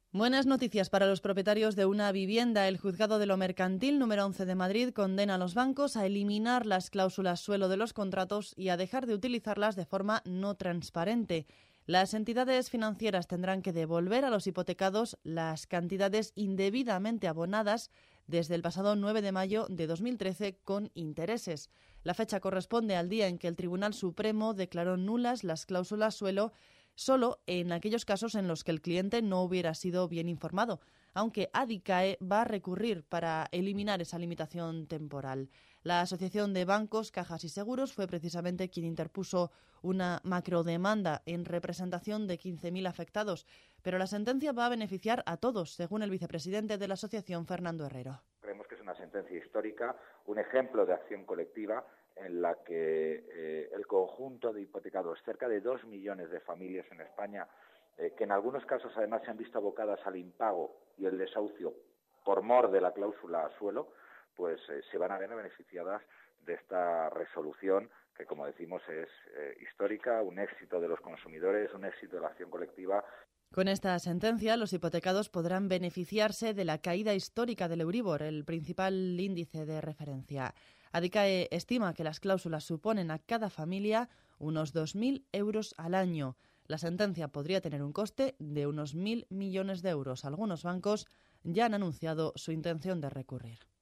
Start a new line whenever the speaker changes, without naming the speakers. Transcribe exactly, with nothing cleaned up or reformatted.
Buenas noticias para los propietarios de una vivienda. El Juzgado de lo Mercantil número once de Madrid condena a los bancos a eliminar las cláusulas suelo de los contratos y a dejar de utilizarlas de forma no transparente. Las entidades financieras tendrán que devolver a los hipotecados las cantidades indebidamente abonadas desde el pasado nueve de mayo de dos mil trece con intereses. La fecha corresponde al día en que el Tribunal Supremo declaró nulas las cláusulas suelo solo en aquellos casos en los que el cliente no hubiera sido bien informado, aunque Adicae va a recurrir para eliminar esa limitación temporal. La Asociación de Bancos, Cajas y Seguros fue precisamente quien interpuso una macrodemanda en representación de quince mil afectados, pero la sentencia va a beneficiar a todos, según el vicepresidente de la asociación, Fernando Herrero.
Creemos que es una sentencia histórica, un ejemplo de acción colectiva en la que eh, el conjunto de hipotecados, cerca de dos millones de familias en España, eh, que en algunos casos además se han visto abocadas al impago y el desahucio por mor de la cláusula suelo, pues eh, se van a ver beneficiadas de esta resolución que, como decimos, es eh, histórica, un éxito de los consumidores, un éxito de la acción colectiva.
Con esta sentencia, los hipotecados podrán beneficiarse de la caída histórica del Euribor, el principal índice de referencia. Adicae estima que las cláusulas suponen a cada familia unos dos mil euros al año. La sentencia podría tener un coste de unos mil millones de euros. Algunos bancos ya han anunciado su intención de recurrir.